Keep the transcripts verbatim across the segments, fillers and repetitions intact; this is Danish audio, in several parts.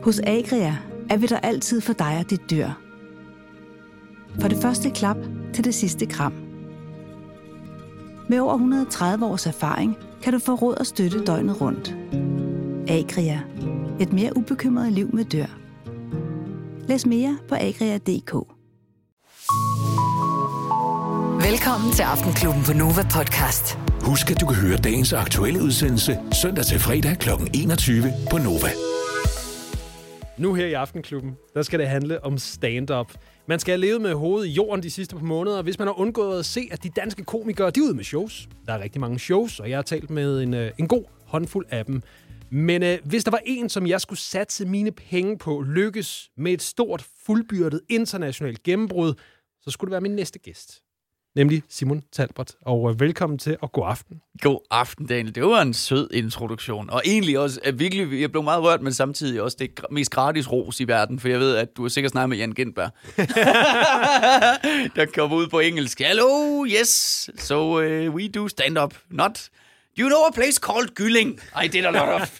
Hos Agria er vi der altid for dig og dit dyr. Fra det første klap til det sidste kram. Med over et hundrede og tredive års erfaring kan du få råd og støtte døgnet rundt. Agria. Et mere ubekymret liv med dyr. Læs mere på agria punktum d k. Velkommen til Aftenklubben på Nova Podcast. Husk, at du kan høre dagens aktuelle udsendelse søndag til fredag klokken enogtyve på Nova. Nu her i Aftenklubben, der skal det handle om stand-up. Man skal have levet med hovedet i jorden de sidste par måneder, hvis man har undgået at se, at de danske komikere, de er ude med shows. Der er rigtig mange shows, og jeg har talt med en, en god håndfuld af dem. Men øh, hvis der var en, som jeg skulle satse mine penge på, lykkes med et stort, fuldbyrdet internationalt gennembrud, så skulle det være min næste gæst. Nemlig Simon Talbot. Og øh, velkommen til, og god aften. God aften, Daniel. Det var en sød introduktion. Og egentlig også, at virkelig, jeg blev meget rørt, men samtidig også det mest gratis ros i verden, for jeg ved, at du er sikkert snakket med Jan Gintberg. Der kommer ud på engelsk. Hello, yes, so uh, we do stand-up. Not, do you know a place called Gylling? I did a lot of...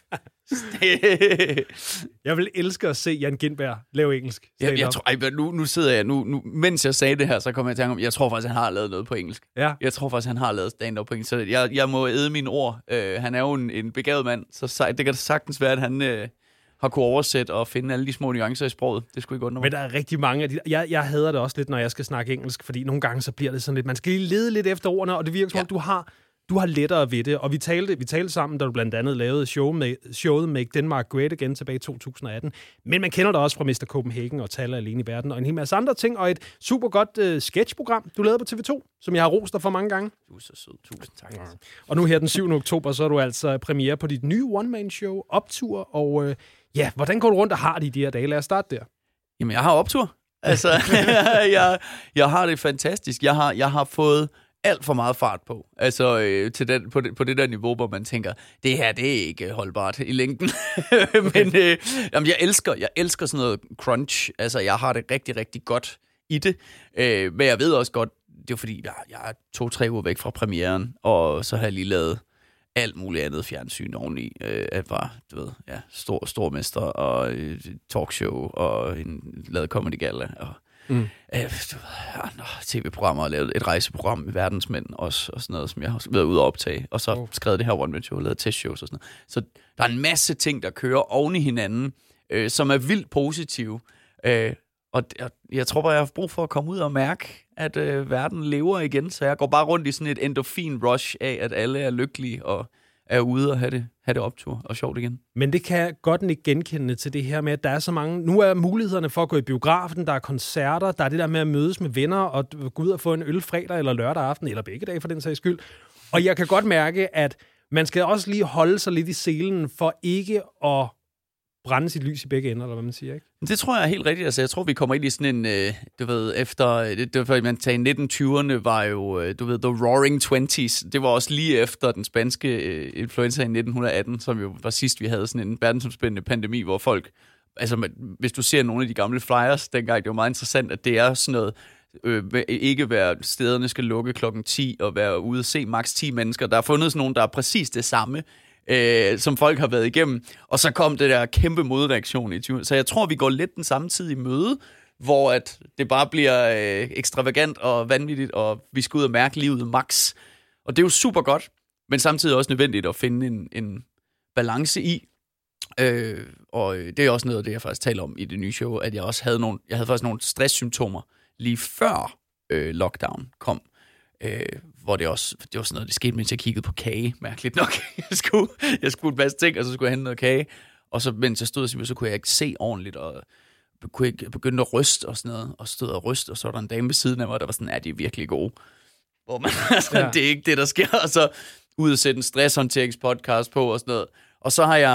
Jeg vil elske at se Jan Gintberg lave engelsk stand-up. Jeg, jeg tror, ej, nu, nu sidder jeg, nu, nu, mens jeg sagde det her, så kommer jeg til at tænke om, jeg tror faktisk, han har lavet noget på engelsk. Ja. Jeg tror faktisk, han har lavet stand-up på engelsk, så jeg, jeg må æde mine ord. Uh, han er jo en, en begavet mand, så det kan sagtens være, at han uh, har kunnet oversætte og finde alle de små nuancer i sproget. Det skulle ikke undre mig. Men der er rigtig mange af de... Jeg, jeg hader det også lidt, når jeg skal snakke engelsk, fordi nogle gange så bliver det sådan lidt... Man skal lige lede lidt efter ordene, og det virker som om, ja. du har... Du har lettere ved det, og vi talte, vi talte sammen, da du blandt andet lavede show med, showet Make Denmark Great Again tilbage i to tusind og atten. Men man kender dig også fra mister Copenhagen og Taler alene i verden, og en hel masse andre ting, og et super godt uh, sketchprogram, du lavede på T V to, som jeg har rost dig for mange gange. Du er så sød. Tusind tak. Ja. Og nu her den syvende oktober, så er du altså premiere på dit nye one-man-show, Optur, og uh, ja, hvordan går du rundt og har det i de her dage? Lad os starte der. Jamen, jeg har optur. Altså, jeg, jeg har det fantastisk. Jeg har, jeg har fået alt for meget fart på. Altså øh, til den, på, det, på det der niveau, hvor man tænker, det her, det er ikke holdbart i længden. Men øh, jamen, jeg elsker, jeg elsker sådan noget crunch. Altså, jeg har det rigtig, rigtig godt i det. Øh, men jeg ved også godt, det er fordi, jeg, jeg er to-tre uger væk fra premieren, og så har jeg lige lavet alt muligt andet fjernsyn oveni. Øh, at var, du ved, ja, stor, stormester og øh, talkshow og en lavet comedy gala og Mm. Øh, tv-programmer og lavet et rejseprogram med verdensmænd også, og sådan noget, som jeg har været ude og optage. Og så oh. skrevet det her one-man-show, lavet testshows og sådan noget. Så der er en masse ting, der kører oven i hinanden, øh, som er vildt positive. Øh, og jeg tror bare, jeg har brug for at komme ud og mærke, at øh, verden lever igen. Så jeg går bare rundt i sådan et endorphin-rush af, at alle er lykkelige og er ude og have det, have det optur og sjovt igen. Men det kan jeg godt ikke genkende til det her med, at der er så mange... Nu er mulighederne for at gå i biografen, der er koncerter, der er det der med at mødes med venner og gå ud og få en øl fredag eller lørdag aften, eller begge dage for den sags skyld. Og jeg kan godt mærke, at man skal også lige holde sig lidt i selen for ikke at brænde sit lys i begge ender, eller hvad man siger, ikke? Det tror jeg er helt rigtigt. Altså, jeg tror, vi kommer ind i sådan en, øh, du ved, efter, det, det var, man tager i nitten tyverne, var jo, øh, du ved, the roaring twenties. Det var også lige efter den spanske øh, influenza i nitten atten, som jo var sidst, vi havde sådan en verdensomspændende pandemi, hvor folk, altså, hvis du ser nogle af de gamle flyers dengang, det var meget interessant, at det er sådan noget, øh, ikke være, stederne skal lukke klokken ti, og være ude og se maks ti mennesker. Der er fundet sådan nogle, der er præcis det samme, Øh, som folk har været igennem, og så kom det der kæmpe modreaktion i tyverne. Så jeg tror, vi går lidt den samme tid i møde, hvor at det bare bliver øh, ekstravagant og vanvittigt, og vi skal ud og mærke livet max. Og det er jo super godt, men samtidig også nødvendigt at finde en, en balance i. Øh, og det er også noget af det, jeg faktisk taler om i det nye show, at jeg også havde nogle, jeg havde faktisk nogle stresssymptomer lige før øh, lockdown kom. Øh, hvor det også, det var sådan noget, det skete, mens jeg kiggede på kage, mærkeligt nok. Jeg skulle, jeg skulle en masse ting, og så skulle jeg hente noget kage, og så mens jeg stod, så kunne jeg ikke se ordentligt, og kunne ikke begynde at ryste og sådan noget, og stod og ryste, og så var der en dame ved siden af mig, der var sådan, ja, de er virkelig gode. Hvor man, altså, ja. Det er ikke det, der sker, og så ud og sætte en stresshåndteringspodcast på, og sådan noget. Og så har jeg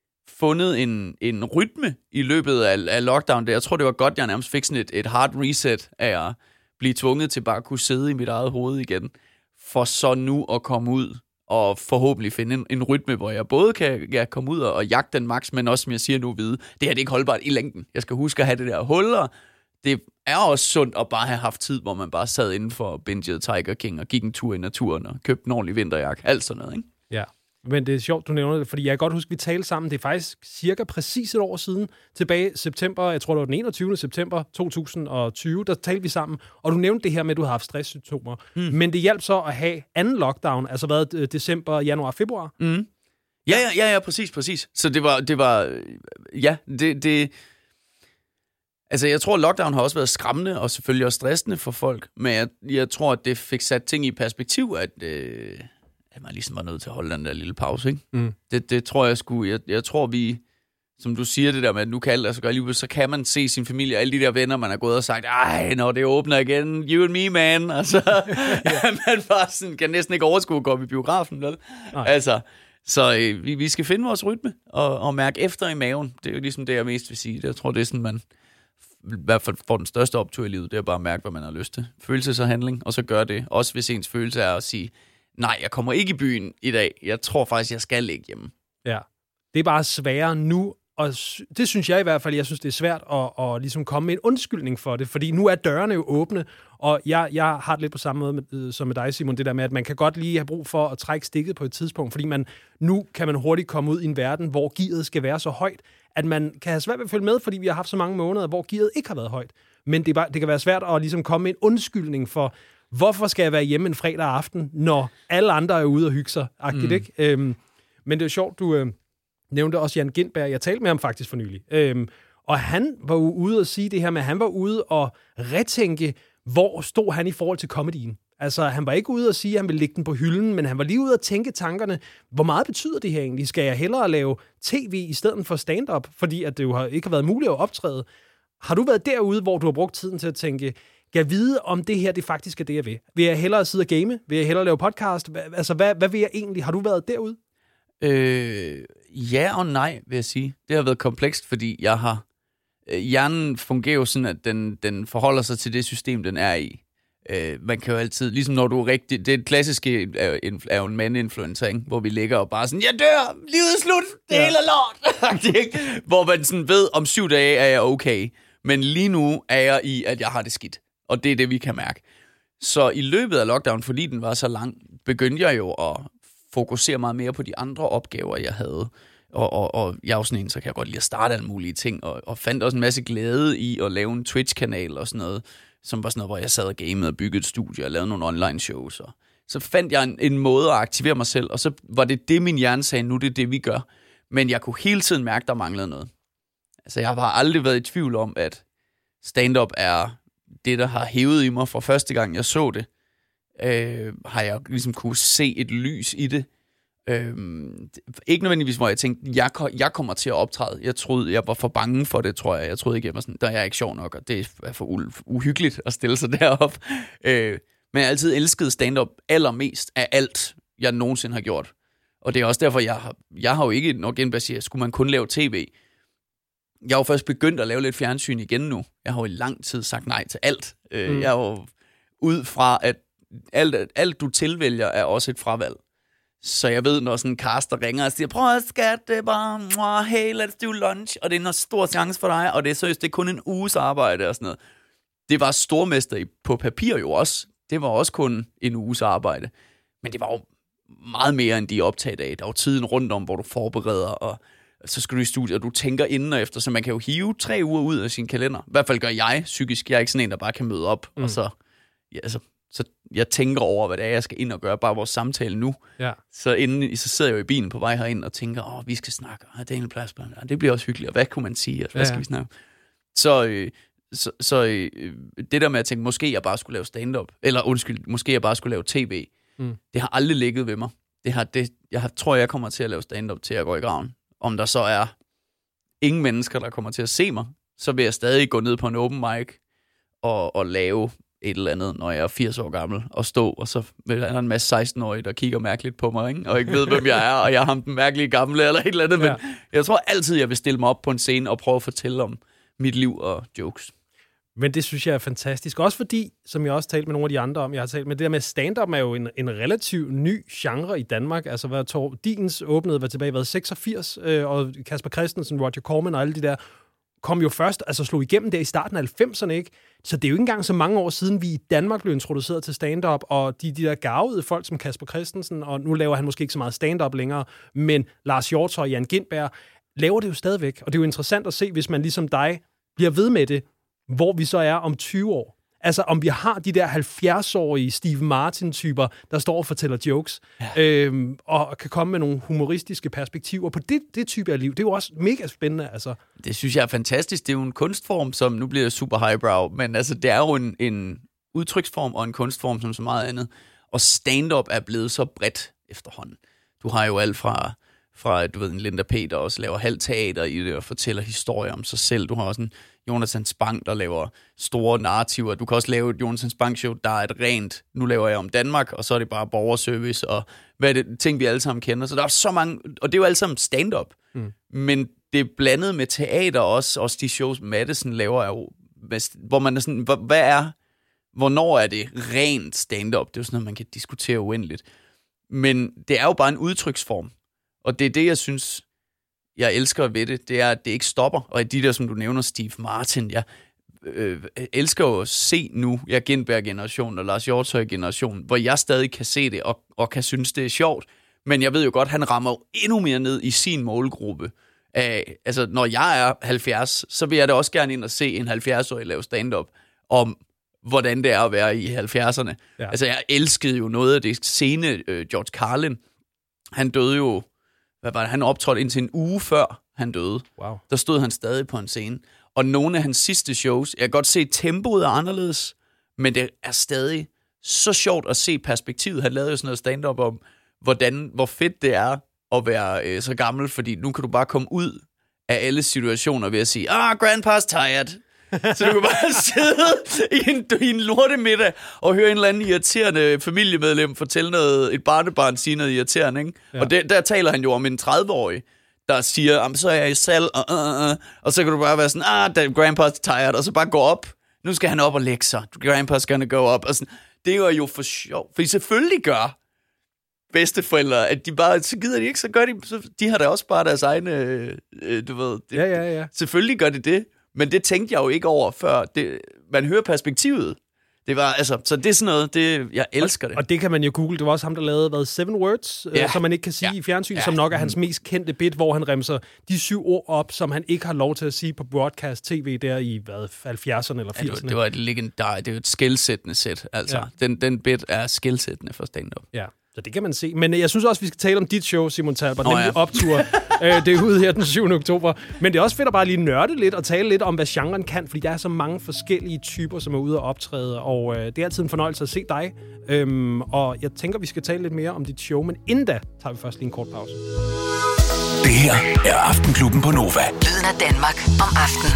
fundet en, en rytme i løbet af, af lockdown, der. Jeg tror, det var godt, jeg nærmest fik sådan et, et hard reset af at blive tvunget til bare at kunne sidde i mit eget hoved igen, for så nu at komme ud og forhåbentlig finde en, en rytme, hvor jeg både kan ja, komme ud og, og jagte den max, men også, som jeg siger nu, vide, det her det er ikke holdbart i længden. Jeg skal huske at have det der huller. Det er også sundt at bare have haft tid, hvor man bare sad inden for bingede Tiger King og gik en tur i naturen og købte en ordentlig vinterjakke. Alt sådan noget, ikke? Ja. Men det er sjovt, du nævner det, fordi jeg kan godt huske, at vi talte sammen. Det er faktisk cirka præcis et år siden, tilbage i september, jeg tror det var den enogtyvende september to tusind og tyve, der talte vi sammen, og du nævnte det her med, at du har haft stresssymptomer. Mm. Men det hjalp så at have anden lockdown, altså hvad, december, januar, februar? Mm. Ja, ja, ja, ja, præcis, præcis. Så det var, det var, ja, det, det, altså jeg tror, at lockdown har også været skræmmende, og selvfølgelig også stressende for folk, men jeg, jeg tror, at det fik sat ting i perspektiv, at, øh, at man ligesom var nødt til at holde den der lille pause, ikke? Mm. Det, det tror jeg sgu, jeg, jeg tror vi, som du siger det der med, at nu kan alt altså gøre livet, så kan man se sin familie, alle de der venner, man har gået og sagt, ej, når det åbner igen, you and me, man, altså, man bare sådan, kan næsten ikke overskue at gå op i biografen, vel? Altså, så øh, vi, vi skal finde vores rytme og, og mærke efter i maven. Det er jo ligesom det, jeg mest vil sige. Jeg tror, det er sådan, man i hvert fald får den største optur i livet. Det er bare at mærke, hvad man har lyst til. Følelse og handling, og så gør det. Også hvis ens følelse er at sige, nej, jeg kommer ikke i byen i dag. Jeg tror faktisk, jeg skal ligge hjemme. Ja, det er bare sværere nu. Og det synes jeg i hvert fald, jeg synes, det er svært at, at ligesom komme med en undskyldning for det, fordi nu er dørene jo åbne, og jeg, jeg har det lidt på samme måde med, som med dig, Simon, det der med, at man kan godt lige have brug for at trække stikket på et tidspunkt, fordi man, nu kan man hurtigt komme ud i en verden, hvor gearet skal være så højt, at man kan have svært ved at følge med, fordi vi har haft så mange måneder, hvor gearet ikke har været højt. Men det, er bare, det kan være svært at ligesom komme med en undskyldning for, hvorfor skal jeg være hjemme en fredag aften, når alle andre er ude og hygge sig, agtigt, mm. ikke? Øhm, men det er sjovt, du... Øh, nævnte også Jan Gintberg. Jeg talte med ham faktisk for nylig. Øhm, og han var jo ude og sige det her med, at han var ude og retænke, hvor stod han i forhold til komedien. Altså, han var ikke ude og sige, at han ville lægge den på hylden, men han var lige ude og tænke tankerne. Hvor meget betyder det her egentlig? Skal jeg hellere lave tv i stedet for stand-up? Fordi at det jo har, ikke har været muligt at optræde. Har du været derude, hvor du har brugt tiden til at tænke, kan jeg vide, om det her det faktisk er det, jeg vil? Vil jeg hellere sidde og game? Vil jeg hellere lave podcast? Altså, hvad, hvad vil jeg egentlig? Har du været derude? Øh, ja og nej, vil jeg sige. Det har været komplekst, fordi jeg har... Øh, hjernen fungerer jo sådan, at den, den forholder sig til det system, den er i. Øh, man kan jo altid... Ligesom når du er rigtig... Det klassiske er jo, er jo en mandinfluencer, ikke? Hvor vi ligger og bare sådan, jeg dør! Livet er slut! Det ja. hele er lort! Hvor man sådan ved, om syv dage er jeg okay. Men lige nu er jeg i, at jeg har det skidt. Og det er det, vi kan mærke. Så i løbet af lockdown, fordi den var så lang, begyndte jeg jo at fokusere meget mere på de andre opgaver, jeg havde. Og, og, og jeg er jo sådan en, så kan jeg godt lide at starte alle mulige ting, og, og fandt også en masse glæde i at lave en Twitch-kanal og sådan noget, som var sådan noget, hvor jeg sad og gamede og byggede et studie og lavede nogle online-shows. Og så fandt jeg en, en måde at aktivere mig selv, og så var det det, min hjerne sagde, nu det er det, vi gør. Men jeg kunne hele tiden mærke, der manglede noget. Altså, jeg har aldrig været i tvivl om, at stand-up er det, der har hævet i mig fra første gang, jeg så det. Øh, har jeg ligesom kunne se et lys i det. Øh, ikke nødvendigvis, hvor jeg tænkte, jeg, jeg kommer til at optræde. Jeg troede, jeg var for bange for det, tror jeg. Jeg troede ikke, jeg var sådan, der er jeg ikke sjov nok, og det er for u- uhyggeligt at stille sig derop. Øh, men jeg har altid elsket stand-up allermest af alt, jeg nogensinde har gjort. Og det er også derfor, jeg har, jeg har jo ikke nok Gintberg siger, skulle man kun lave tv. Jeg har jo først begyndt at lave lidt fjernsyn igen nu. Jeg har jo i lang tid sagt nej til alt. Øh, mm. Jeg er jo ud fra, at alt, alt du tilvælger er også et fravalg. Så jeg ved, når sådan en caster ringer og siger, prøv at skat, det er bare, hey, let's do lunch, og det er en stor chance for dig, og det er seriøst, det er kun en uges arbejde og sådan noget. Det var stormester på papir jo også. Det var også kun en uges arbejde. Men det var jo meget mere end de optaget af. Der var tiden rundt om, hvor du forbereder, og så skal du i studiet, og du tænker inden og efter, så man kan jo hive tre uger ud af sin kalender. I hvert fald gør jeg psykisk. Jeg er ikke sådan en, der bare kan møde op, mm. og så, ja, altså, så jeg tænker over, hvad det er, jeg skal ind og gøre, bare vores samtale nu. Ja. Så, inden, så sidder jeg jo i bilen på vej herind og tænker, åh, vi skal snakke, og Daniel Plasberg, og det bliver også hyggeligt, og hvad kunne man sige, og hvad ja, skal vi snakke? Så, øh, så, så øh, det der med at tænke, måske jeg bare skulle lave stand-up, eller undskyld, måske jeg bare skulle lave tv, mm. det har aldrig ligget ved mig. Det har, det, jeg har, tror, jeg kommer til at lave stand-up til at gå i graven. Om der så er ingen mennesker, der kommer til at se mig, så vil jeg stadig gå ned på en open mic og, og lave et eller andet, når jeg er firs år gammel, og stå, og så er der en masse seksten-årige, der kigger mærkeligt på mig, ikke? Og ikke ved, hvem jeg er, og jeg er ham den mærkelige gamle, eller et eller andet, ja. Men jeg tror altid, jeg vil stille mig op på en scene og prøve at fortælle om mit liv og jokes. Men det synes jeg er fantastisk. Også fordi, som jeg også talt med nogle af de andre om, jeg har talt med, det der med stand-up er jo en, en relativt ny genre i Danmark. Altså, hvad Tor Dins åbnede var tilbage i seksogfirs, øh, og Kasper Christensen, Roger Corman og alle de der. kom jo først, altså slog igennem der i starten af halvfemserne, ikke? Så det er jo ikke engang så mange år siden, vi i Danmark blev introduceret til stand-up, og de, de der garvede folk som Kasper Christensen, og nu laver han måske ikke så meget stand-up længere, men Lars Hjortøj og Jan Gintberg laver det jo stadigvæk. Og det er jo interessant at se, hvis man ligesom dig bliver ved med det, hvor vi så er om tyve år. Altså, om vi har de der halvfjerds-årige Steve Martin-typer, der står og fortæller jokes, ja. øhm, og kan komme med nogle humoristiske perspektiver på det, det type af liv. Det er jo også mega spændende, altså. Det synes jeg er fantastisk. Det er jo en kunstform, som nu bliver super highbrow, men altså, det er jo en, en udtryksform og en kunstform som så meget andet. Og stand-up er blevet så bredt efterhånden. Du har jo alt fra... fra, du ved, en Linda P, der også laver halvt teater i det og fortæller historier om sig selv. Du har også en Jonathan Spang, der laver store narrativer. Du kan også lave et Jonathan Spang-show, der er et rent, nu laver jeg om Danmark, og så er det bare borgerservice, og hvad er det, ting, vi alle sammen kender. Så der er så mange, og det er jo alle sammen stand-up. Mm. Men det er blandet med teater også, også de shows, Madison laver, er jo, hvor man er sådan, hvad er, hvornår er det rent stand-up? Det er jo sådan noget, man kan diskutere uendeligt. Men det er jo bare en udtryksform. Og det er det, jeg synes, jeg elsker ved det, det er, at det ikke stopper. Og de der, som du nævner, Steve Martin, jeg øh, elsker jo at se nu, jeg er Gintberg-generationen og Lars Hjortøj-generationen, hvor jeg stadig kan se det og, og kan synes, det er sjovt. Men jeg ved jo godt, han rammer endnu mere ned i sin målgruppe. Af, altså, når jeg er halvfjerds, så vil jeg da også gerne ind og se en halvfjerds-årig lave stand-up om, hvordan det er at være i halvfjerdserne. Ja. Altså, jeg elskede jo noget af det sene øh, George Carlin. Han døde jo Hvad var det? Han optrådte indtil en uge før han døde. Wow. Der stod han stadig på en scene. Og nogle af hans sidste shows, jeg kan godt se, at tempoet er anderledes, men det er stadig så sjovt at se perspektivet. Han lavede jo sådan noget stand-up om, hvordan, hvor fedt det er at være øh, så gammel, fordi nu kan du bare komme ud af alle situationer ved at sige, ah, grandpa's tired. Så du kan bare sidde i en, i en lortemiddag og høre en eller anden irriterende familiemedlem fortælle noget, et barnebarn sige noget irriterende, ikke? Ja. Og det, der taler han jo om en tredive-årig, der siger, så er jeg i salg, og, uh, uh, og så kan du bare være sådan, ah, grandpa's tired, og så bare gå op. Nu skal han op og lægge sig. Grandpa's gonna go up. Og sådan. Det er jo for sjov. For selvfølgelig gør bedsteforældre, at de bare, så gider de ikke, så gør de, så de har da også bare deres egne, øh, du ved. Det, ja, ja, ja. Selvfølgelig gør de det. Men det tænkte jeg jo ikke over før. Det, man hører perspektivet. Det var, altså, så det er sådan noget, det, jeg elsker det. Og det kan man jo google. Det var også ham, der lavede, hvad, Seven Words, ja. øh, som man ikke kan sige ja. i fjernsyn, ja. som nok er hans mest kendte bit, hvor han remser de syv ord op, som han ikke har lov til at sige på broadcast tv der i, hvad, halvfjerdserne eller firserne. Ja, det var et legendar, det er jo et skelsættende sæt, altså. Ja. Den, den bit er skelsættende for stand-up. Ja. Så det kan man se. Men jeg synes også, vi skal tale om dit show, Simon Talbot, oh, nemlig ja. Optur. øh, det er ude her den syvende oktober. Men det er også fedt at bare lige nørde lidt og tale lidt om, hvad genren kan, fordi der er så mange forskellige typer, som er ude og optræde, og øh, det er altid en fornøjelse at se dig. Øhm, og jeg tænker, vi skal tale lidt mere om dit show, men inden da tager vi først lige en kort pause. Det her er Aftenklubben på Nova. Lyden af Danmark om aftenen.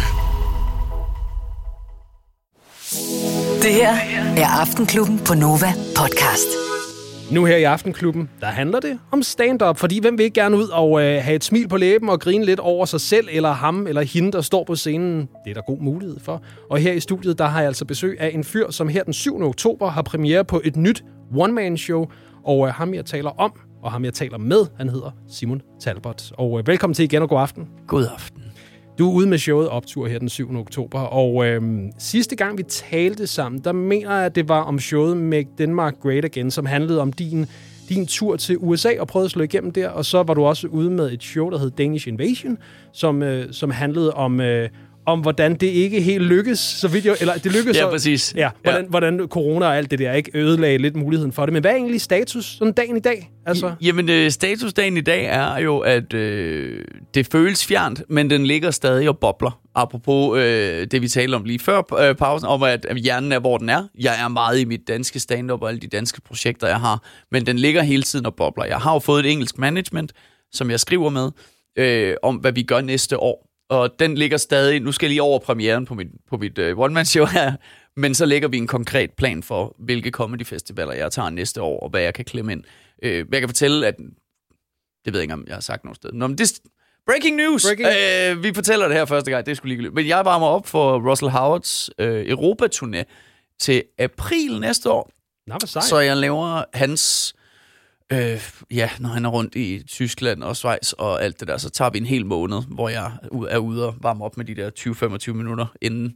Det her er Aftenklubben på Nova podcast. Nu her i Aftenklubben, der handler det om stand-up, fordi hvem vil ikke gerne ud og øh, have et smil på læben og grine lidt over sig selv, eller ham, eller hende, der står på scenen. Det er der god mulighed for. Og her i studiet, der har jeg altså besøg af en fyr, som her den syvende oktober har premiere på et nyt one-man-show, og øh, ham jeg taler om, og ham jeg taler med, han hedder Simon Talbot. Og øh, velkommen til igen, og god aften. God aften. Du er ude med showet Optur her den syvende oktober, og øhm, sidste gang vi talte sammen, der mener jeg, at det var om showet Make Denmark Great Again, som handlede om din, din tur til U S A og prøvede at slå igennem der, og så var du også ude med et show, der hed Danish Invasion, som, øh, som handlede om, øh, om hvordan det ikke helt lykkes, så vidt jeg, eller det lykkes. Ja, præcis. Ja, hvordan, ja. hvordan corona og alt det der ikke ødelagde lidt muligheden for det. Men hvad er egentlig status sådan dagen i dag? Altså? Jamen, øh, statusdagen i dag er jo, at øh, det føles fjernt, men den ligger stadig og bobler. Apropos øh, det, vi talte om lige før øh, pausen, om at hjernen er, hvor den er. Jeg er meget i mit danske stand-up og alle de danske projekter, jeg har, men den ligger hele tiden og bobler. Jeg har jo fået et engelsk management, som jeg skriver med, øh, om hvad vi gør næste år. Og den ligger stadig, nu skal jeg lige over premieren på mit, på mit uh, one-man-show her, men så lægger vi en konkret plan for, hvilke comedy-festivaler jeg tager næste år, og hvad jeg kan klemme ind. Uh, jeg kan fortælle, at, det ved jeg ikke, om jeg har sagt noget sted. Nå, men det, breaking news! Breaking. Uh, vi fortæller det her første gang, det er sgu ligegyldigt. Men jeg varmer op for Russell Howards uh, Europa-turné til april næste år. Nå, hvor sejt. Så jeg laver hans Øh, ja, når han er rundt i Tyskland og Schweiz og alt det der, så tager vi en hel måned, hvor jeg er ude og varme op med de der tyve til femogtyve minutter inden.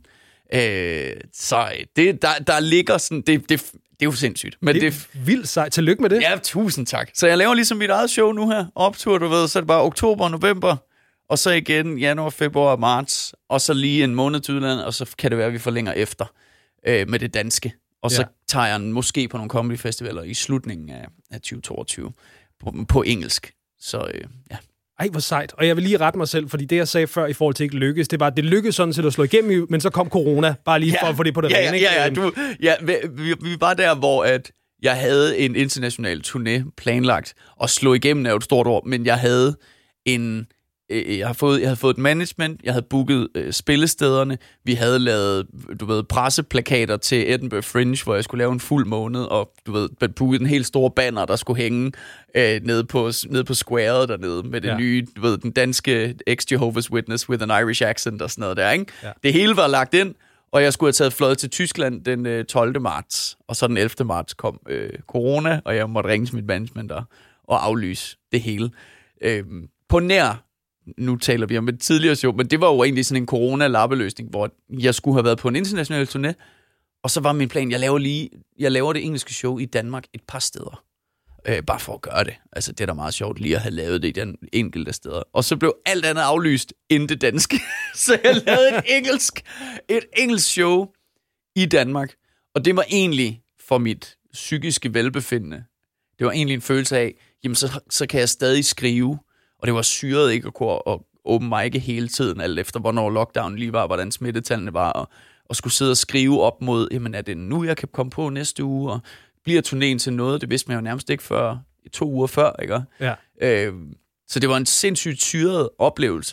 Øh, så det, der, der ligger sådan, det, det, det er jo sindssygt. Men det er det, vildt sejt. Tillykke med det. Ja, tusind tak. Så jeg laver ligesom mit eget show nu her, optur, du ved, så er det bare oktober, november, og så igen januar, februar, marts, og så lige en måned til udlandet, og så kan det være, at vi forlænger efter øh, med det danske. Og så ja. tager jeg den måske på nogle comedy festivaler i slutningen af, af tyve toogtyve på, på engelsk. Så øh, ja. Ej, hvor sejt. Og jeg vil lige rette mig selv, fordi det, jeg sagde før i forhold til ikke lykkes, det var, at det lykkedes sådan til at slå igennem, men så kom corona, bare lige for ja. at få det på det ja, rene. Ja, ja, ja, du, ja vi, vi, vi var der, hvor at jeg havde en international turné planlagt, og slå igennem er jo et stort ord, men jeg havde en... Jeg har fået, jeg havde fået et management, jeg havde booket øh, spillestederne, vi havde lavet, du ved, presseplakater til Edinburgh Fringe, hvor jeg skulle lave en fuld måned, og du ved, booket en helt stor banner, der skulle hænge øh, nede, på, nede på squaret dernede, med det ja. nye, du ved, den danske ex-Jehovah's Witness with an Irish accent og sådan noget der, ikke? Ja. Det hele var lagt ind, og jeg skulle have taget fløjet til Tyskland den øh, tolvte marts, og så den ellevte marts kom øh, corona, og jeg måtte ringe til mit management der, og aflyse det hele. Øh, på nær nu taler vi om et tidligere show, men det var jo egentlig sådan en corona-lappeløsning, hvor jeg skulle have været på en international turné, og så var min plan, jeg laver lige, jeg laver det engelske show i Danmark et par steder. Øh, bare for at gøre det. Altså, det er da meget sjovt lige at have lavet det i den enkelte steder. Og så blev alt andet aflyst end det danske. Så jeg lavede et engelsk, et engelsk show i Danmark. Og det var egentlig for mit psykiske velbefindende. Det var egentlig en følelse af, jamen så, så kan jeg stadig skrive. Og det var syret ikke at kunne åbne mic'e hele tiden, alt efter hvornår lockdown lige var, hvordan smittetallene var, og, og skulle sidde og skrive op mod, jamen er det nu, jeg kan komme på næste uge, og bliver turnéen til noget? Det vidste man jo nærmest ikke før, to uger før, ikke? Ja. Øh, så det var en sindssygt syret oplevelse,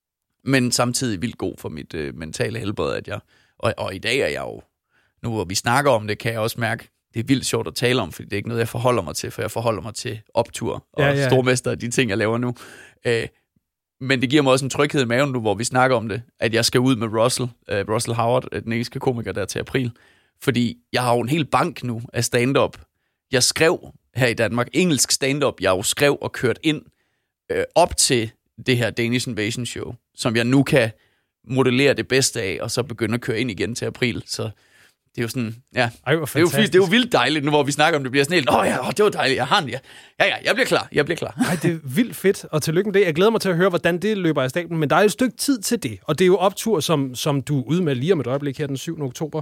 men samtidig vildt god for mit øh, mentale helbred, at jeg, og, og i dag er jeg jo, nu hvor vi snakker om det, kan jeg også mærke, det er vildt sjovt at tale om, fordi det er ikke noget, jeg forholder mig til, for jeg forholder mig til optur og ja, ja. stormester og de ting, jeg laver nu. Øh, men det giver mig også en tryghed i maven nu, hvor vi snakker om det, at jeg skal ud med Russell, øh, Russell Howard, den engelske komiker, der til april. Fordi jeg har jo en hel bank nu af stand-up. Jeg skrev her i Danmark engelsk stand-up, jeg jo skrev og kørt ind øh, op til det her Danish Invasion Show, som jeg nu kan modellere det bedste af, og så begynde at køre ind igen til april. Så det er jo sådan, ja, Ej, det, er jo, det er jo vildt dejligt, nu hvor vi snakker om det, bliver sådan helt, åh ja, åh, det var dejligt, jeg har den, ja. Ja, ja, jeg bliver klar, jeg bliver klar. Ej, det er vildt fedt, og tillykke med det. Jeg glæder mig til at høre, hvordan det løber af stablen, men der er et stykke tid til det, og det er jo optur, som, som du er ude med lige om et øjeblik her den syvende oktober.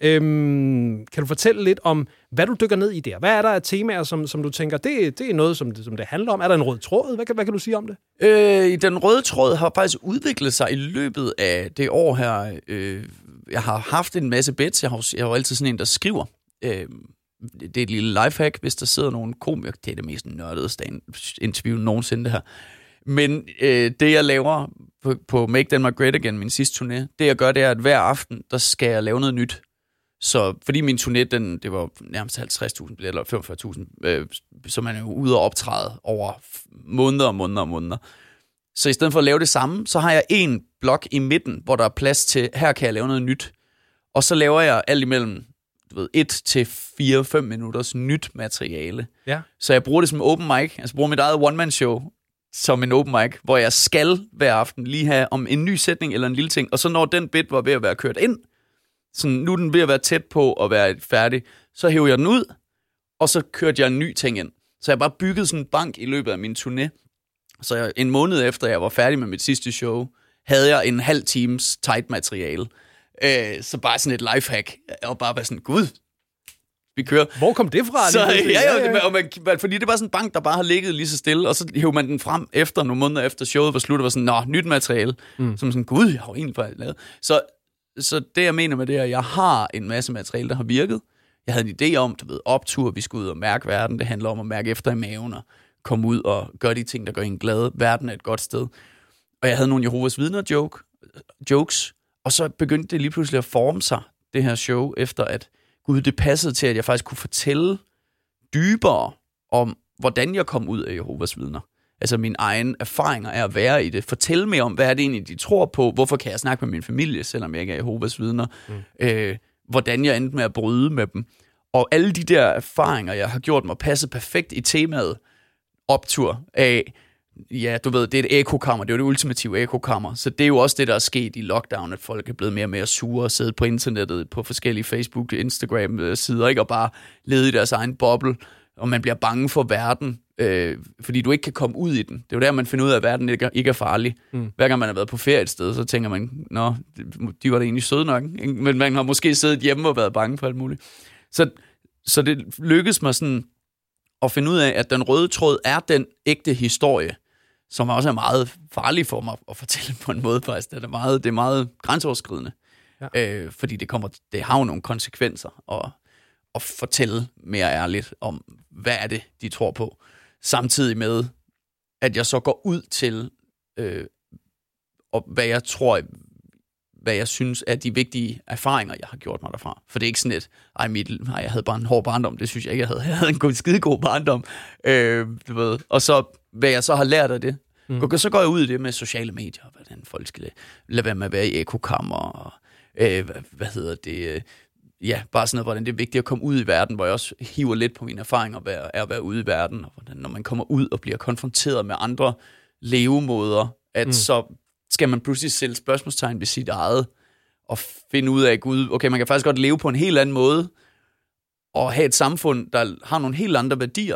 Øhm, kan du fortælle lidt om, hvad du dykker ned i der? Hvad er der af temaer, som, som du tænker, det, det er noget, som det, som det handler om? Er der en rød tråd? Hvad kan, hvad kan du sige om det? Øh, den røde tråd har faktisk udviklet sig i løbet af det år her. Øh, jeg har haft en masse bets. Jeg har, jeg har jo altid sådan en, der skriver. Øh, det er et lille lifehack, hvis der sidder nogle komikere. Det er det mest nørdede stand-interview nogensinde, det her. Men øh, det, jeg laver på, på Make Denmark Great Again, min sidste turné, det jeg gør, det er, at hver aften, der skal jeg lave noget nyt. Så fordi min turné, den, det var nærmest halvtreds tusind billetter, eller femogfyrre tusind, øh, så man er jo ude og optræde over måneder og måneder og måneder. Så i stedet for at lave det samme, så har jeg en blok i midten, hvor der er plads til, her kan jeg lave noget nyt. Og så laver jeg alt imellem, du ved, et til fire, fem minutters nyt materiale. Ja. Så jeg bruger det som open mic, altså bruger mit eget one-man-show som en open mic, hvor jeg skal hver aften lige have om en ny sætning eller en lille ting. Og så når den bit var ved at være kørt ind, så nu er den ved at være tæt på at være færdig, så hæver jeg den ud, og så kørte jeg en ny ting ind. Så jeg bare byggede sådan en bank i løbet af min turné. Så jeg, en måned efter jeg var færdig med mit sidste show, havde jeg en halv times tight materiale. Øh, så bare sådan et lifehack, og bare være sådan, gud, vi kører. Hvor kom det fra? Så, ja, ja, ja. Og man, fordi det var sådan en bank, der bare har ligget lige så stille, og så hævde man den frem efter nogle måneder efter showet var slut, og var sådan, nå, nyt materiale. Mm. Som sådan, gud, jeg har jo egentlig bare lavet. Så, så det, jeg mener med det er, at jeg har en masse materiale, der har virket. Jeg havde en idé om, du ved, optur, vi skulle ud og mærke verden. Det handler om at mærke efter i maven, og komme ud og gøre de ting, der gør en glad. Verden er et godt sted. Og jeg havde nogle Jehovah's Vidner joke, jokes, og så begyndte det lige pludselig at forme sig, det her show, efter at gud, det passede til, at jeg faktisk kunne fortælle dybere om, hvordan jeg kom ud af Jehovah's Vidner. Altså mine egne erfaringer er at være i det. Fortælle mere om, hvad er det egentlig, de tror på. Hvorfor kan jeg snakke med min familie, selvom jeg ikke er Jehovah's Vidner. Mm. Øh, hvordan jeg endte med at bryde med dem. Og alle de der erfaringer, jeg har gjort mig, passet perfekt i temaet optur af, ja, du ved, det er et ekokammer, det er jo det ultimative ekokammer. Så det er jo også det, der er sket i lockdown, at folk er blevet mere og mere sure og siddet på internettet, på forskellige Facebook, Instagram-sider, ikke? Og bare lede i deres egen boble, og man bliver bange for verden, øh, fordi du ikke kan komme ud i den. Det er jo der, man finder ud af, at verden ikke er, ikke er farlig. Mm. Hver gang man har været på ferie et sted, så tænker man, nå, de var da egentlig søde nok, ikke? Men man har måske siddet hjemme og været bange for alt muligt. Så, så det lykkedes mig sådan at finde ud af, at den røde tråd er den ægte historie, som også er meget farlig for mig at fortælle på en måde faktisk. Det er meget, det er meget grænseoverskridende, ja. øh, fordi det, kommer, det har jo nogle konsekvenser at, at fortælle mere ærligt om, hvad er det, de tror på. Samtidig med, at jeg så går ud til, øh, og hvad jeg tror, hvad jeg synes er de vigtige erfaringer, jeg har gjort mig derfra. For det er ikke sådan et, ej, mit, ej jeg havde bare en hård barndom, det synes jeg ikke, jeg havde. Jeg havde en god, skidegod barndom. Øh, du ved. Og så, hvad jeg så har lært af det. Mm. Så går jeg ud i det med sociale medier, hvordan folk skal lade være med at være i ekokammer, og øh, hvad, hvad hedder det, øh, ja, bare sådan noget, hvordan det er vigtigt at komme ud i verden, hvor jeg også hiver lidt på mine erfaringer af at være ude i verden, og hvordan, når man kommer ud og bliver konfronteret med andre levemåder, at mm. så skal man pludselig sætte spørgsmålstegn ved sit eget, og finde ud af, gud, okay, man kan faktisk godt leve på en helt anden måde, og have et samfund, der har nogle helt andre værdier,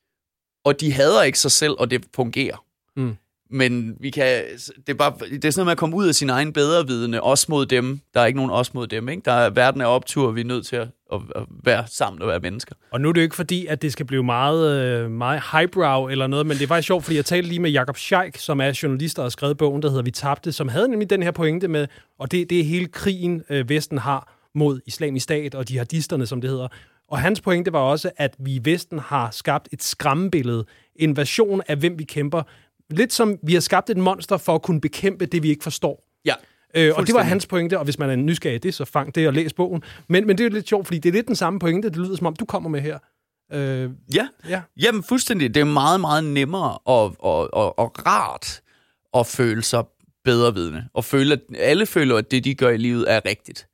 og de hader ikke sig selv, og det fungerer. Mm. Men vi kan, det er bare, det er sådan noget med at komme ud af sin egen bedrevidende, os mod dem. Der er ikke nogen os mod dem, ikke? Der er, verden er optur, og vi er nødt til at, at, at være sammen og være mennesker. Og nu er det jo ikke fordi, at det skal blive meget, meget highbrow eller noget, men det er faktisk sjovt, fordi jeg talte lige med Jakob Scheik, som er journalist og har skrevet bogen, der hedder Vi tabte, som havde nemlig den her pointe med, og det, det er hele krigen, Vesten har mod Islamisk Stat og jihadisterne, som det hedder. Og hans pointe var også, at vi i Vesten har skabt et skræmmebillede, en version af, hvem vi kæmper. Lidt som vi har skabt et monster for at kunne bekæmpe det, vi ikke forstår. Ja. Øh, og det var hans pointe, og hvis man er nysgerrig i det, så fang det og læs bogen. Men, men det er jo lidt sjovt, fordi det er lidt den samme pointe, det lyder som om, du kommer med her. Øh, ja. ja, jamen fuldstændig. Det er meget, meget nemmere og, og, og, og rart at føle sig bedrevidende. Og føle, at alle føler, at det, de gør i livet, er rigtigt.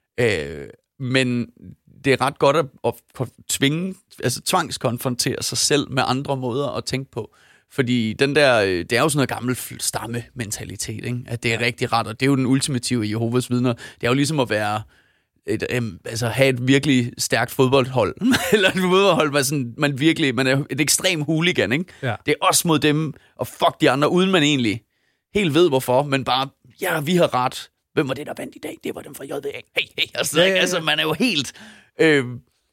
Øh, men det er ret godt at, at tvinge, altså tvangskonfrontere sig selv med andre måder at tænke på. Fordi den der, det er jo sådan noget gammel stamme-mentalitet, ikke? At det er rigtig ret, og det er jo den ultimative Jehovas vidner. Det er jo ligesom at være et, um, altså have et virkelig stærkt fodboldhold, eller et fodboldhold, man, sådan, man virkelig, man er et ekstrem hooligan, ikke? Ja. Det er også mod dem, og fuck de andre, uden man egentlig helt ved hvorfor, men bare, ja, vi har ret. Hvem var det, der vandt i dag? Det var dem fra J V A. Hey, hey, altså, ja, ja, ja. altså man er jo helt... Øh,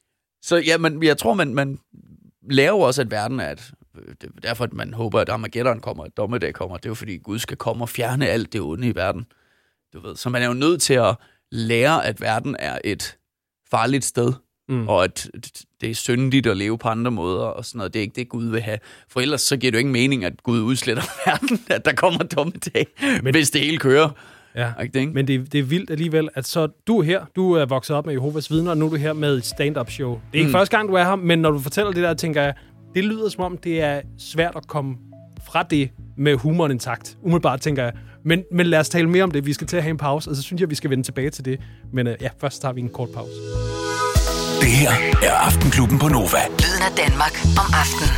så ja, man, jeg tror, man, man lærer jo også, at verden er et... Det er derfor, at man håber, at Armageddon kommer, at dommedag kommer. Det er jo fordi, Gud skal komme og fjerne alt det onde i verden. Du ved. Så man er jo nødt til at lære, at verden er et farligt sted, mm. og at det er syndigt at leve på andre måder, og sådan noget. Det er ikke det, Gud vil have. For ellers så giver det jo ingen mening, at Gud udsletter verden, at der kommer dommedag, men, hvis det hele kører. Ja, ikke? Men det, det er vildt alligevel, at så du er her, du er vokset op med Jehovas vidner, og nu er du her med et stand-up show. Det er ikke mm. første gang, du er her, men når du fortæller det der, tænker jeg, det lyder som om, det er svært at komme fra det med humoren intakt. Umiddelbart tænker jeg. Men, men lad os tale mere om det. Vi skal til at have en pause, og så synes jeg, vi skal vende tilbage til det. Men uh, ja, først tager vi en kort pause. Det her er Aftenklubben på Nova. Lyden af Danmark om aftenen.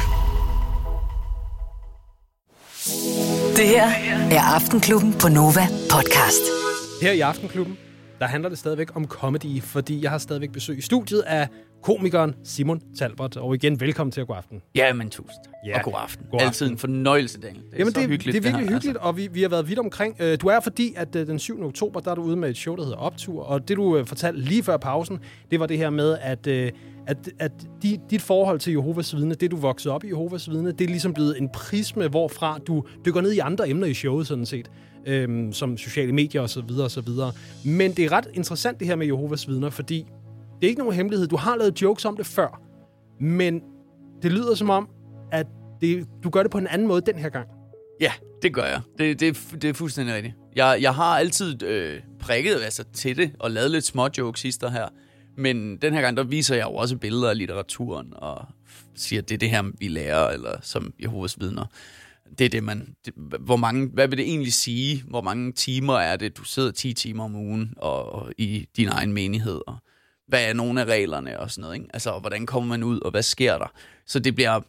Det her er Aftenklubben på Nova podcast. Her i Aftenklubben, der handler det stadigvæk om comedy, fordi jeg har stadigvæk besøg i studiet af komikeren Simon Talbot. Og igen, velkommen til at god aften. Ja, men tusind. Ja. Og god aften. God aften. Altid en fornøjelse, Daniel. Det er Jamen, så det, hyggeligt. Det er virkelig det her, hyggeligt, altså. Og vi, vi har været vidt omkring. Du er fordi, at den syvende oktober, der er du ude med et show, der hedder Optur. Og det, du fortalte lige før pausen, det var det her med, at, at, at dit forhold til Jehovas vidne, det du voksede op i Jehovas vidne, det er ligesom blevet en prisme, hvorfra du dykker ned i andre emner i showet, sådan set. Øhm, som sociale medier og så videre og så videre. Men det er ret interessant det her med Jehovas vidner, fordi det er ikke nogen hemmelighed. Du har lavet jokes om det før, men det lyder som om, at det, du gør det på en anden måde den her gang. Ja, det gør jeg. Det, det, det er fuldstændig rigtigt. Jeg, jeg har altid øh, prikket altså, til det og lavet lidt små jokes sidste her, men den her gang, der viser jeg jo også billeder af litteraturen og siger, at det er det her, vi lærer, eller som Jehovas vidner. Det er det, man... Det, hvor mange, hvad vil det egentlig sige? Hvor mange timer er det? Du sidder ti timer om ugen og, og i din egen menighed. Og hvad er nogle af reglerne og sådan noget, ikke? Altså, hvordan kommer man ud, og hvad sker der? Så det bliver...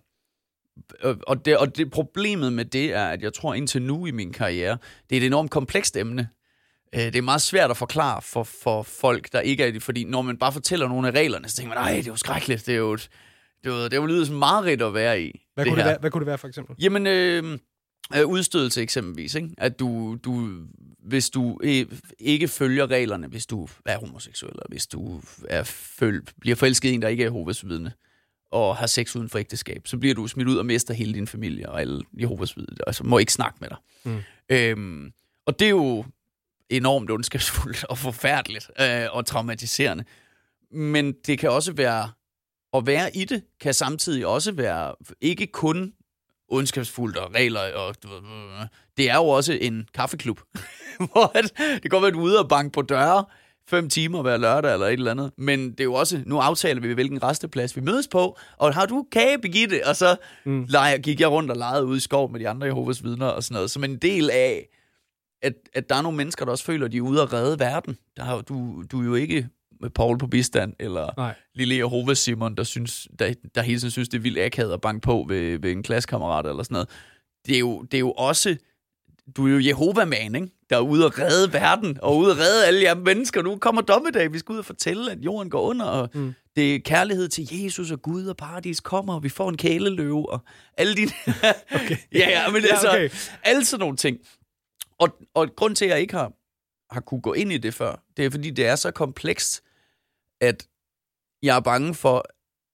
Og det, og det problemet med det er, at jeg tror indtil nu i min karriere, det er et enormt komplekst emne. Det er meget svært at forklare for, for folk, der ikke er det, fordi når man bare fortæller nogle af reglerne, så tænker man, nej, det er jo skrækkeligt, det er jo, det er jo, det er jo lyder som mareridt at være i. Hvad, det kunne det være, hvad kunne det være for eksempel? Jamen, øh, udstødelse eksempelvis, ikke? At du, du, hvis du ikke følger reglerne, hvis du er homoseksuel, eller hvis du er føl, bliver forelsket i en, der ikke er Jehovas vidne, og har sex uden for ægteskab, så bliver du smidt ud og mister hele din familie, og alle Jehovas vidne, altså må ikke snakke med dig. Mm. Øhm, og det er jo enormt ondskabsfuldt og forfærdeligt øh, og traumatiserende. Men det kan også være, at være i det, kan samtidig også være ikke kun ondskabsfuldt og regler, og det er jo også en kaffeklub, hvor det kan godt være, at du er ude og banke på døre fem timer hver lørdag eller et eller andet, men det er jo også, nu aftaler vi, hvilken resteplads vi mødes på, og har du kage, Birgitte? Og så mm. leger, gik jeg rundt og legede ude i skov med de andre Jehovas vidner og sådan noget, som en del af, at, at der er nogle mennesker, der også føler, at de er ude at redde verden. Der har, du, du er jo ikke med Paul på bistand, eller Nej. Lille Jehovas Simon, der, synes, der, der hele tiden synes, det er vildt akavet at banke på ved, ved en klassekammerat eller sådan noget. Det er jo, det er jo også, du er jo Jehova-man, ikke? Der er ude at redde verden, og ude at redde alle jer mennesker. Nu kommer dommedag, vi skal ud og fortælle, at jorden går under, og mm. det er kærlighed til Jesus og Gud, og paradis kommer, og vi får en kæleløve, og alle de... okay. ja, ja, men altså, ja, okay. alle sådan nogle ting. Og, og grund til, at jeg ikke har, har kunne gå ind i det før, det er, fordi det er så komplekst, at jeg er bange for,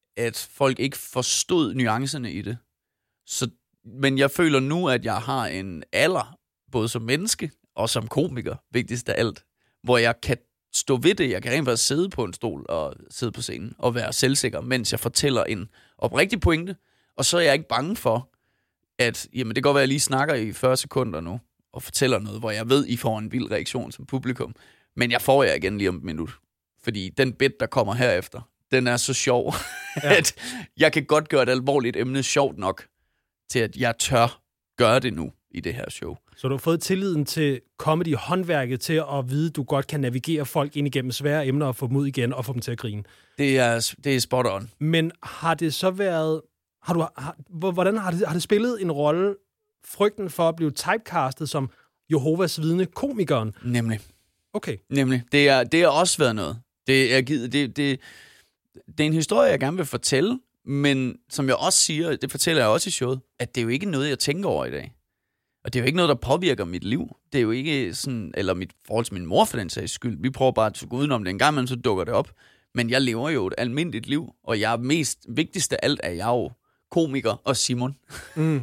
at folk ikke forstod nuancerne i det. Så, men jeg føler nu, at jeg har en alder, både som menneske og som komiker, vigtigst af alt, hvor jeg kan stå ved det. Jeg kan rent faktisk sidde på en stol og sidde på scenen og være selvsikker, mens jeg fortæller en oprigtig pointe. Og så er jeg ikke bange for, at jamen, det kan godt være, at jeg lige snakker i fyrre sekunder nu og fortæller noget, hvor jeg ved, I får en vild reaktion som publikum. Men jeg får jer igen lige om et minut. Fordi den bit, der kommer herefter, den er så sjov, ja. at jeg kan godt gøre et alvorligt emne sjovt nok, til at jeg tør gøre det nu i det her show. Så du har fået tilliden til comedy-håndværket til at vide, at du godt kan navigere folk ind igennem svære emner og få dem ud igen og få dem til at grine. Det er, det er spot on. Men har det så været... Har du, har, hvordan har det, har det spillet en rolle, frygten for at blive typecastet som Jehovas vidne komikeren? Nemlig. Okay. Nemlig. Det er, det har også været noget. Det er, det, det, det, det er en historie, jeg gerne vil fortælle, men som jeg også siger, det fortæller jeg også i showet, at det er jo ikke noget, jeg tænker over i dag. Og det er jo ikke noget, der påvirker mit liv. Det er jo ikke sådan, eller mit forhold til min mor for den sags skyld. Vi prøver bare at gå udenom det en gang, men så dukker det op. Men jeg lever jo et almindeligt liv, og jeg er mest vigtigst af alt, er jeg jo komiker og Simon. Mm.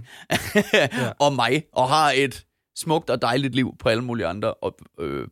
ja. og mig, og har et smukt og dejligt liv på alle mulige andre op, øh,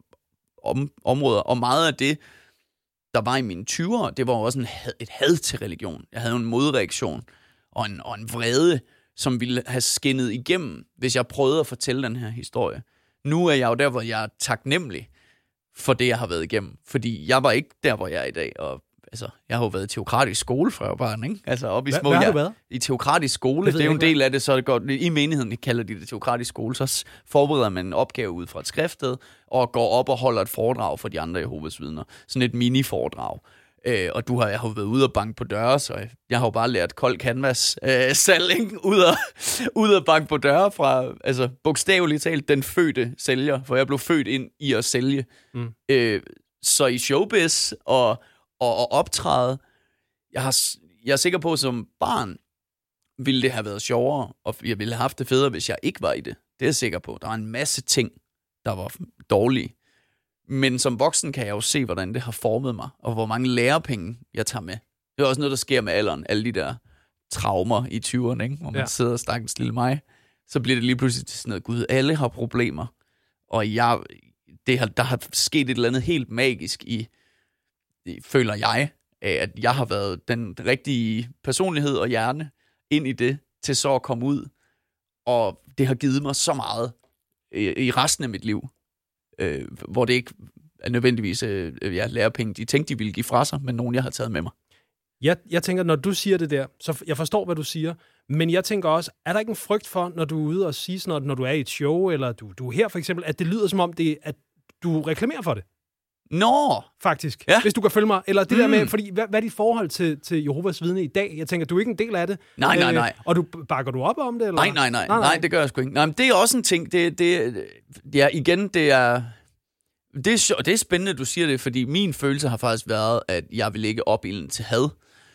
om, områder. Og meget af det, der var i mine tyvere, det var også en, et had til religion. Jeg havde en modreaktion og en, og en vrede, som ville have skinnet igennem, hvis jeg prøvede at fortælle den her historie. Nu er jeg jo der, hvor jeg er taknemmelig for det, jeg har været igennem. Fordi jeg var ikke der, hvor jeg er i dag. Og altså, jeg har jo været i teokratisk skole fra jeg var barn, ikke? Altså, op i små, hvad har du været? I teokratisk skole. Det er jo en del af det, så er det godt. I menigheden kalder de det teokratisk skole. Så forbereder man en opgave ud fra et skriftsted, og går op og holder et foredrag for de andre Jehovas vidner. Sådan et mini-foredrag. Øh, og du har, jeg har jo været ude og banke på døre, så jeg har jo bare lært kold canvas øh, salg, ikke? Ud og, ud og banke på døre fra, altså bogstaveligt talt, den fødte sælger, for jeg blev født ind i at sælge. Mm. Øh, så i showbiz og, og, og optræde, jeg, har, jeg er sikker på, at som barn ville det have været sjovere, og jeg ville have haft det federe, hvis jeg ikke var i det. Det er jeg sikker på. Der var en masse ting, der var dårlige. Men som voksen kan jeg jo se, hvordan det har formet mig, og hvor mange lærepenge jeg tager med. Det er også noget, der sker med alderen. Alle de der traumer i tyverne, ikke? Hvor man ja. sidder og stakkels lille mig. Så bliver det lige pludselig til sådan noget, gud, alle har problemer. Og jeg, det har, der har sket et eller andet helt magisk i, i, føler jeg, at jeg har været den rigtige personlighed og hjerne ind i det, til så at komme ud. Og det har givet mig så meget i, i resten af mit liv. Øh, hvor det ikke er nødvendigvis øh, ja, lærepenge, de tænkte, de ville give fra sig, men nogen, jeg har taget med mig. Jeg, jeg tænker, når du siger det der, så jeg forstår, hvad du siger, men jeg tænker også, er der ikke en frygt for, når du er ude og sige sådan noget, når du er i et show, eller du, du er her for eksempel, at det lyder som om, det, at du reklamerer for det? Nå! Faktisk, ja. hvis du kan følge mig. Eller det mm. der med, fordi hvad, hvad er dit forhold til, til Jehovas vidne i dag? Jeg tænker, du er ikke en del af det. Nej, nej, nej. Øh, og du bakker du op om det? Eller? Nej, nej, nej, nej, nej, det gør jeg sgu ikke. Nej, men det er også en ting, det, det, ja, igen, det er, det er, sjov, det er spændende, du siger det, fordi min følelse har faktisk været, at jeg vil ikke opilden til had,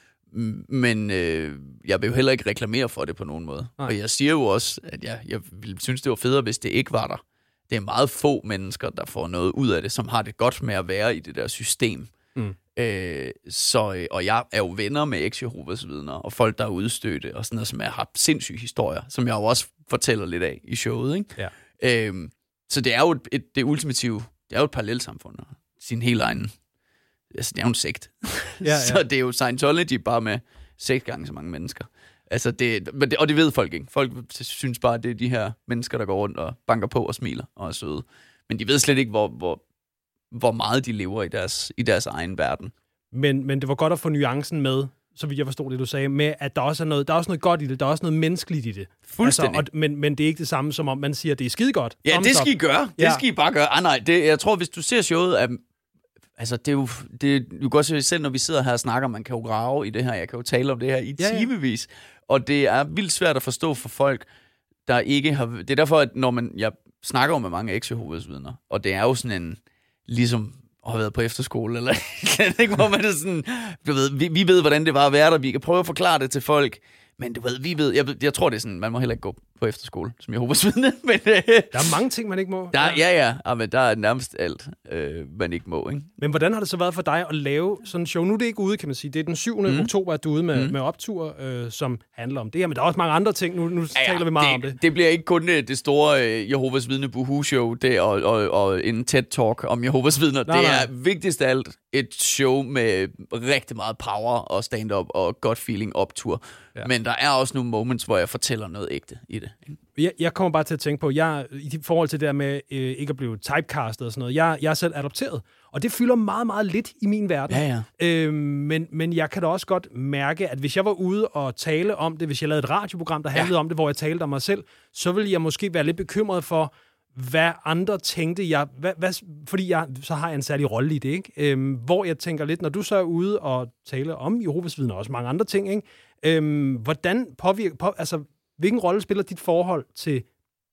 men øh, jeg vil jo heller ikke reklamere for det på nogen måde. Nej. Og jeg siger jo også, at jeg, jeg ville synes, det var federe, hvis det ikke var der. Det er meget få mennesker, der får noget ud af det, som har det godt med at være i det der system. Mm. Øh, så, og jeg er jo venner med eks-Jehovas vidner, og folk, der er udstødte, og sådan noget, som jeg har sindssyge historier, som jeg jo også fortæller lidt af i showet. Ikke? Ja. Øh, så det er jo et, et, det ultimative, det er jo et parallelsamfund, sin helt egen, altså det er jo en sekt. Ja, ja. Så det er jo Scientology bare med seks gange så mange mennesker. Altså det, og det ved folk ikke. Folk synes bare, at det er de her mennesker, der går rundt og banker på og smiler og er søde. Men de ved slet ikke, hvor, hvor, hvor meget de lever i deres, i deres egen verden. Men, men det var godt at få nuancen med, så vidt jeg forstod det, du sagde, med at der også er noget, der er også noget godt i det, der er også noget menneskeligt i det. Fuldstændig. Altså, og, men, men det er ikke det samme, som om man siger, at det er skide godt. Ja, det skal I gøre. Det ja. skal I bare gøre. Ah, nej, det, jeg tror, hvis du ser showet, at altså, det er jo, det, du kan også se selv, når vi sidder her og snakker, man kan jo grave i det her, jeg kan jo tale om det her i ja, timevis. Ja. Og det er vildt svært at forstå for folk, der ikke har... Det er derfor, at når man... Jeg snakker jo med mange eks-Jehovas vidner, og det er jo sådan en... Ligesom at have været på efterskole, eller ikke, hvor man er sådan... Du ved, vi, vi ved, hvordan det var at være der, vi kan prøve at forklare det til folk, men du ved, vi ved... Jeg, jeg tror, det er sådan, man må heller ikke gå på efterskole, som Jehovas vidne, men... Øh, der er mange ting, man ikke må. Der, ja, ja, ja, men der er nærmest alt, øh, man ikke må, ikke? Men hvordan har det så været for dig at lave sådan en show? Nu er det ikke ude, kan man sige. Det er den syvende Mm. oktober, at du er ude med, mm. med optur, øh, som handler om det her, men der er også mange andre ting. Nu, nu ja, ja, taler vi meget det, om det. Det bliver ikke kun det store øh, Jehovas vidne Boohoo-show det, og, og, og en TED-talk om Jehovas vidner. Nej, det nej. er vigtigst af alt et show med rigtig meget power og stand-up og godt feeling optur. Ja. Men der er også nogle moments, hvor jeg fortæller noget ægte i det. Jeg, jeg kommer bare til at tænke på, jeg i forhold til det der med øh, ikke at blive typecastet og sådan noget, jeg, jeg er selv adopteret, og det fylder meget, meget lidt i min verden. Ja, ja. Øh, men, men jeg kan da også godt mærke, at hvis jeg var ude og tale om det, hvis jeg lavede et radioprogram, der handlede ja. om det, hvor jeg talte om mig selv, så ville jeg måske være lidt bekymret for, hvad andre tænkte jeg, hvad, hvad, fordi jeg, så har jeg en særlig rolle i det, ikke? Øhm, hvor jeg tænker lidt, når du så er ude og taler om Jehovas vidner og også mange andre ting, ikke? Øhm, hvordan påvirker, på, altså, hvilken rolle spiller dit forhold til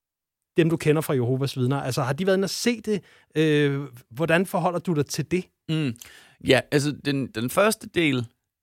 dem, du kender fra Jehovas vidner? Altså, har de været inde at se det? Øh, hvordan forholder du dig til det? Mm. Ja, altså, den, den første del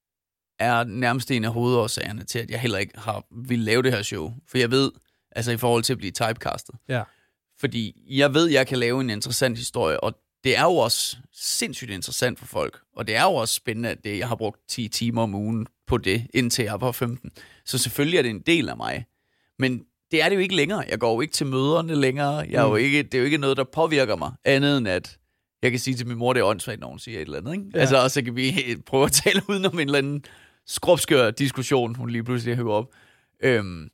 er nærmest en af hovedårsagerne til, at jeg heller ikke har ville lave det her show. For jeg ved, altså i forhold til at blive typecastet. Ja. Fordi jeg ved, at jeg kan lave en interessant historie, og det er jo også sindssygt interessant for folk. Og det er jo også spændende, at det, jeg har brugt ti timer om ugen på det, indtil jeg var femten. Så selvfølgelig er det en del af mig. Men det er det jo ikke længere. Jeg går jo ikke til møderne længere. Jeg er jo ikke, det er jo ikke noget, der påvirker mig, andet end at jeg kan sige til min mor, det er åndssvagt, når hun siger et eller andet. Ikke? Ja. Altså, og så kan vi prøve at tale udenom en eller anden skrubskør diskussion, hun lige pludselig hører op. Øhm,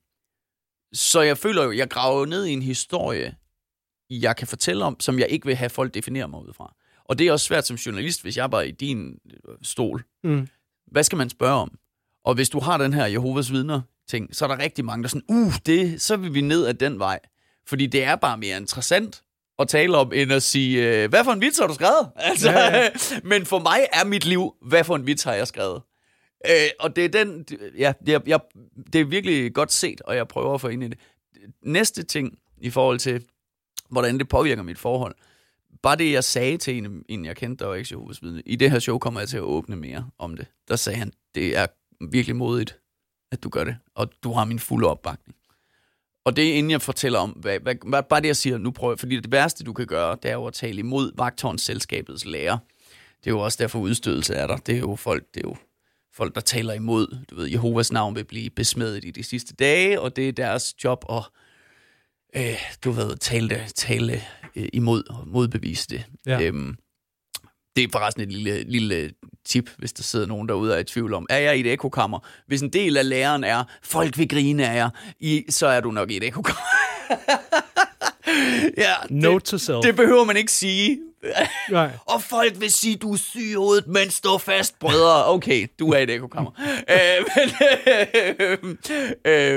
så jeg føler jo, jeg graver ned i en historie, jeg kan fortælle om, som jeg ikke vil have folk definere mig ud fra. Og det er også svært som journalist, hvis jeg var i din stol. Mm. Hvad skal man spørge om? Og hvis du har den her Jehovas vidner ting, så er der rigtig mange, der er sådan, uh, det, så vil vi ned ad den vej. Fordi det er bare mere interessant at tale om, end at sige, hvad for en vits har du skrevet? Altså, ja, ja. Men for mig er mit liv, hvad for en vits har jeg skrevet? Øh, og det er den, ja, det er, jeg, det er virkelig godt set, og jeg prøver at få ind i det. Næste ting i forhold til, hvordan det påvirker mit forhold. Bare det, jeg sagde til en, en jeg kendte, der var ikke Jehovas vidne. I det her show kommer jeg til at åbne mere om det. Der sagde han, det er virkelig modigt, at du gør det, og du har min fulde opbakning. Og det er inden jeg fortæller om, hvad, hvad, hvad, bare det, jeg siger, nu prøver jeg, fordi det værste, du kan gøre, det er jo at tale imod vagtårnsselskabets lærer. Det er jo også derfor udstødelse er der. Det er jo folk, det er jo folk, der taler imod. Du ved, Jehovas navn vil blive besmedet i de sidste dage, og det er deres job at Øh, du ved, tale, tale øh, imod og modbevise det. Ja. Øhm, det er forresten et lille, lille tip, hvis der sidder nogen derude og er i tvivl om, er jeg i et ekokammer? Hvis en del af læreren er, folk vil grine af jer, i, så er du nok i et ekokammer. Ja, Note to self. Det behøver man ikke sige. Nej. Og folk vil sige, du er syg i hovedet, men stå fast, brødre. Okay, du er i et ekokammer. øh, men, øh, øh,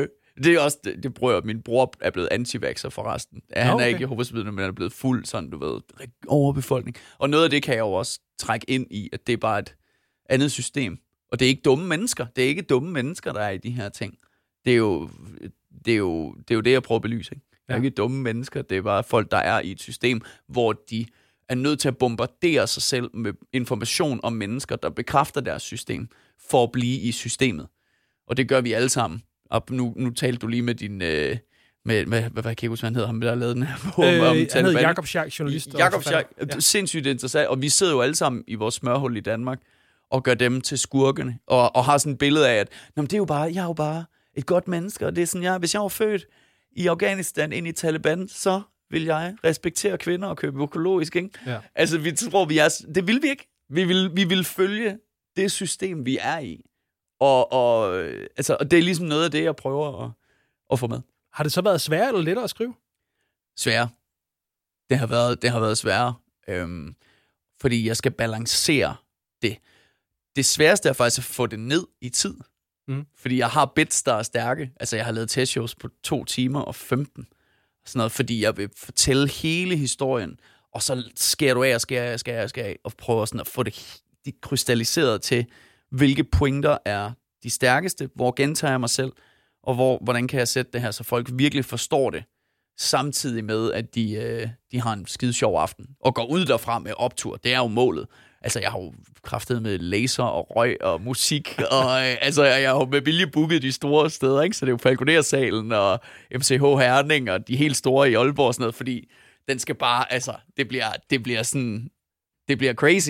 Det er også, det, det bruger min bror er blevet anti-vaxxer forresten. Ja, han okay. er ikke Jehovas vidner, men han er blevet fuld, sådan du ved, overbefolkning. Og noget af det kan jeg jo også trække ind i, at det er bare et andet system. Og det er ikke dumme mennesker. Det er ikke dumme mennesker, der er i de her ting. Det er jo det, er jo, det, er jo det jeg prøver at belyse. Ikke? Det er ja. ikke dumme mennesker, det er bare folk, der er i et system, hvor de er nødt til at bombardere sig selv med information om mennesker, der bekræfter deres system, for at blive i systemet. Og det gør vi alle sammen. Og nu, nu talte du lige med din... Øh, med, med, hvad, hvad kan jeg huske, han hedder ham, der har lavet den her på? Øh, om han hedder Jakob Schack, journalist. Jakob Schack, ja. Sindssygt interessant. Og vi sidder jo alle sammen i vores smørhul i Danmark, og gør dem til skurkene, og, og har sådan et billede af, at det er jo bare, jeg er jo bare et godt menneske, og det er sådan, jeg, hvis jeg var født i Afghanistan ind i Taliban, så vil jeg respektere kvinder og købe økologisk, ikke? Ja. Altså, vi tror, vi er... Det vil vi ikke. Vi vil, vi vil følge det system, vi er i. Og, og, altså, og det er ligesom noget af det, jeg prøver at, at få med. Har det så været sværere eller lettere at skrive? Sværere. Det har været, det har været sværere. Øhm, fordi jeg skal balancere det. Det sværeste er faktisk at få det ned i tid. Mm. Fordi jeg har bits, der er stærke. Altså, jeg har lavet testshows på to timer og femten. Sådan noget, fordi jeg vil fortælle hele historien, og så skærer du af og skærer af og skærer af og skærer af, og prøver sådan at få det, det krystalliseret til, hvilke pointer er de stærkeste, hvor gentager jeg mig selv, og hvor, hvordan kan jeg sætte det her, så folk virkelig forstår det, samtidig med, at de, øh, de har en skide sjov aften, og går ud derfra med optur. Det er jo målet. Altså, jeg har jo kraftet med laser og røg og musik, og øh, altså, jeg har jo med vilje booket de store steder, ikke? Så det er jo Falconer-salen og M C H Herning og de helt store i Aalborg og sådan noget, fordi den skal bare, altså, det bliver, det bliver sådan, det bliver crazy.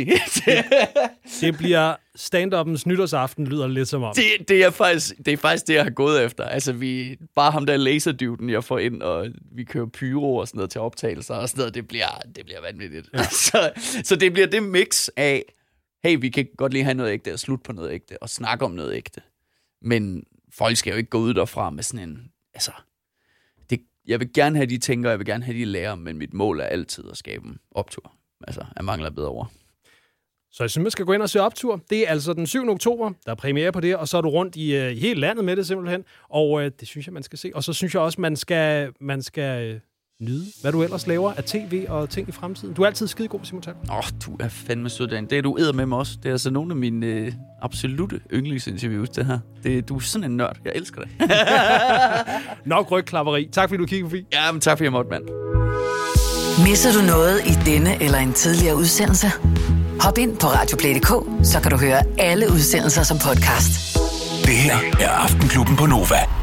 Det bliver stand-uppens nytårsaften, lyder lidt som om. Det, det, er faktisk, det er faktisk det, jeg har gået efter. Altså, vi, bare ham der laserduden, jeg får ind, og vi kører pyro og sådan noget til optagelser og sådan noget, det bliver, det bliver vanvittigt. Ja. så, så det bliver det mix af, hey, vi kan godt lige have noget ægte, og slutte på noget ægte, og snakke om noget ægte. Men folk skal jo ikke gå ud derfra med sådan en, altså, det, jeg vil gerne have de tænker, jeg vil gerne have de lærer, men mit mål er altid at skabe en optur. Altså, jeg mangler bedre ord. Så jeg synes, man skal gå ind og se optur. Det er altså den syvende oktober, der er premiere på det, og så er du rundt i, uh, i hele landet med det simpelthen. Og uh, det synes jeg, man skal se. Og så synes jeg også, man skal, man skal uh, nyde, hvad du ellers laver af tv og ting i fremtiden. Du er altid skidegod, Simon Talbot. Åh, oh, du er fandme sød, Dan. Det er du edder med mig også. Det er altså nogle af mine uh, absolutte yndlingsinterviews, det her. Det, du er sådan en nørd. Jeg elsker det. Nok rygklapperi. Tak fordi du kiggede forbi. Ja, men tak fordi jeg måtte, mand. Misser du noget i denne eller en tidligere udsendelse? Hop ind på radioplay punktum d k, så kan du høre alle udsendelser som podcast. Det her er Aftenklubben på Nova.